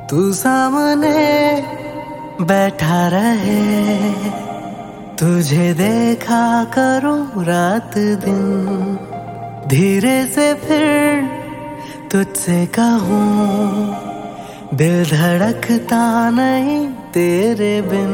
तू सामने बैठा रहे, तुझे देखा करूं रात दिन। धीरे से फिर तुझसे कहूं, दिल धड़कता नहीं तेरे बिन।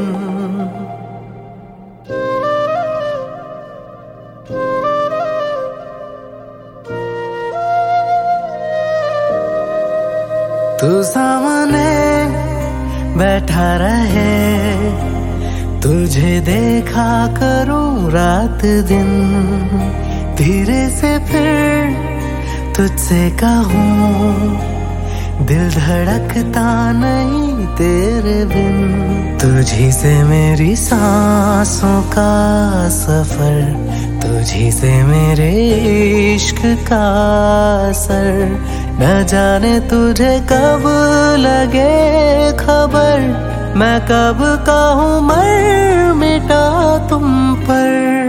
तू सामने बैठा रहे, तुझे देखा करूं रात दिन। धीरे से फिर तुझसे कहूं, दिल धड़कता नहीं तेरे बिन। तुझी से मेरी सांसों का सफर, तुझी से मेरे इश्क का असर। न जाने तुझे कब लगे खबर, मैं कब कहूँ मर मिटा तुम पर।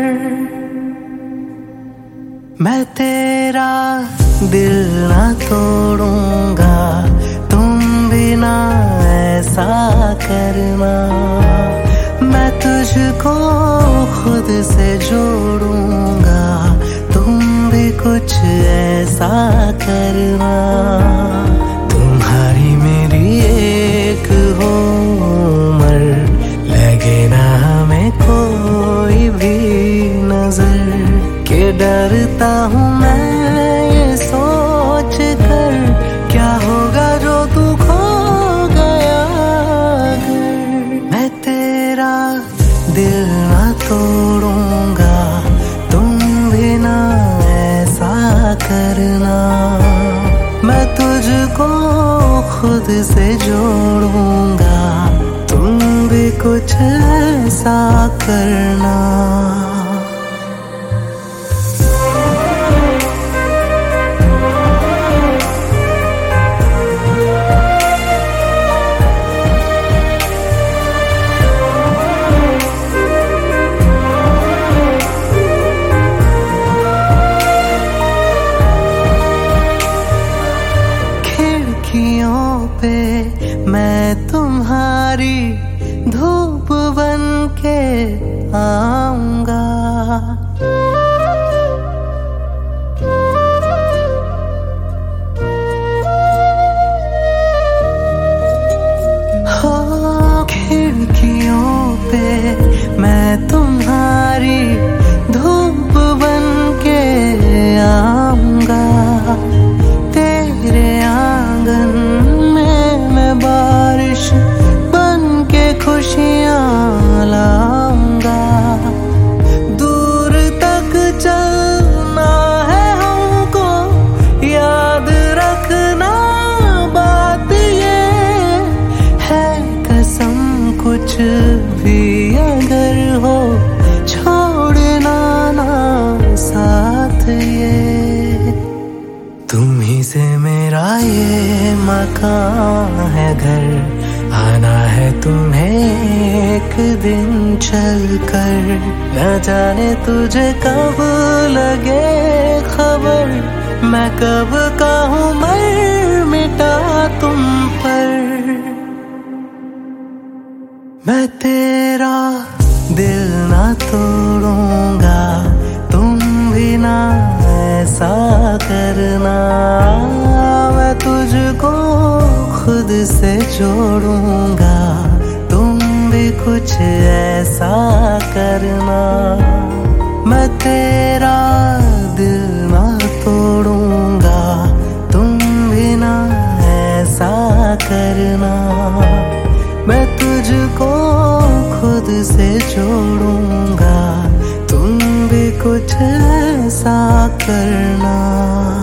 मैं तेरा दिल ना तोड़ूंगा, तुम भी ना ऐसा करना। मैं तुझको खुद से जोड़ूंगा, तुम भी कुछ ऐसा करना। तुम्हारी मेरी एक हो उम्र, लगे ना हमें कोई भी नजर। के डरता हूँ मैं ये सोच कर, क्या होगा जो तू खो गया अगर। मैं तेरा दिल ना तोड़ूंगा, तुम भी ना ऐसा करना। मैं तुझको खुद से जोड़ूंगा, तुम भी कुछ ऐसा करना। पे मैं तुम्हारी धूप बन के आऊंगा। हो खिड़कियों पे मैं तुम्हारी धूप बन के आऊंगा। तेरे आंगन बारिश बन के खुशियाँ लाऊंगा। दूर तक चलना है हमको, याद रखना बात ये है कसम। कुछ भी अगर हो छोड़ना ना साथ ये। तुम्ही से मेरा ये मकान है घर, आना है तुम्हें एक दिन चल कर। न जाने तुझे कब लगे खबर, मैं कब कहूँ मर मिटा तुम पर। मैं तेरा दिल ना तोड़ूंगा, तुम भी ना ऐसा करना। मैं तुझको खुद से जोड़ूंगा, तुम भी कुछ ऐसा करना। मैं तेरा दिल ना तोड़ूंगा, तुम भी ना ऐसा करना। मैं तुझको खुद से जोड़ूंगा, तुम भी कुछ ऐसा करना।